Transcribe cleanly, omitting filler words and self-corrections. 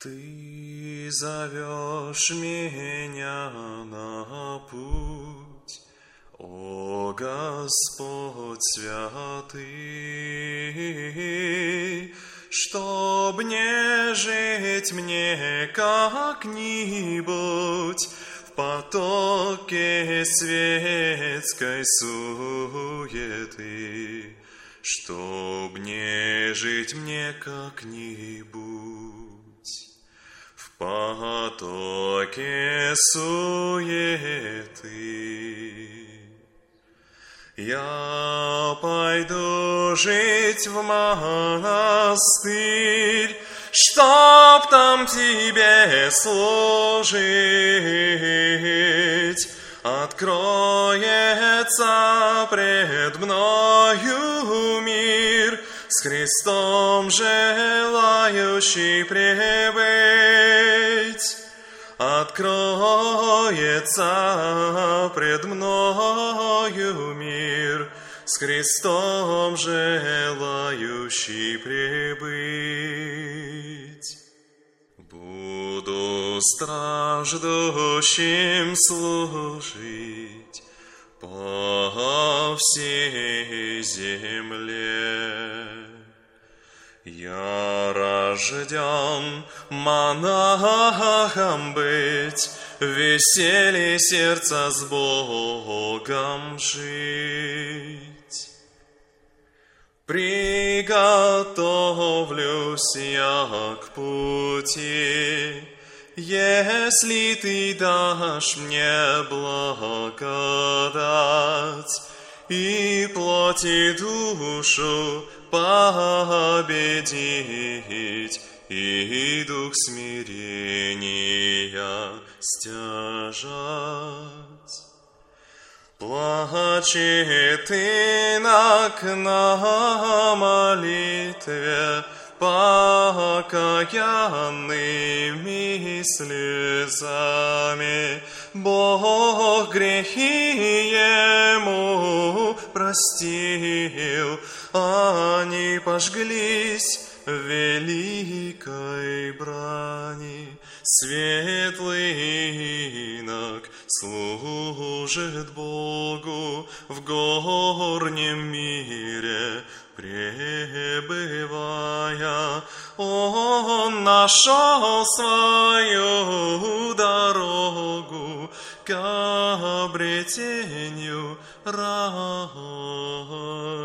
Ты зовешь меня на путь, о Господь святый, чтоб не жить мне как-нибудь в потоке светской суеты, чтоб не жить мне как-нибудь в потоке суеты. Я пойду жить в монастырь, чтоб там тебе служить. Откроется пред мною мир, с Христом желающий пребыть. Откроется пред мною мир, с Христом желающий пребыть. Буду страждущим служить по всей земле. Я рожден монахом быть, в веселье сердца с Богом жить. Приготовлюсь я к пути, если ты дашь мне благодать и плоть и душу победить, и дух смирения стяжать. Плачет инок на молитве покаянными слезами, Бог грехи ему простил, они пожглись в великой брани. Светлый инок служит Богу в горнем мире пребывая. Он нашел свою дорогу к обретению рая.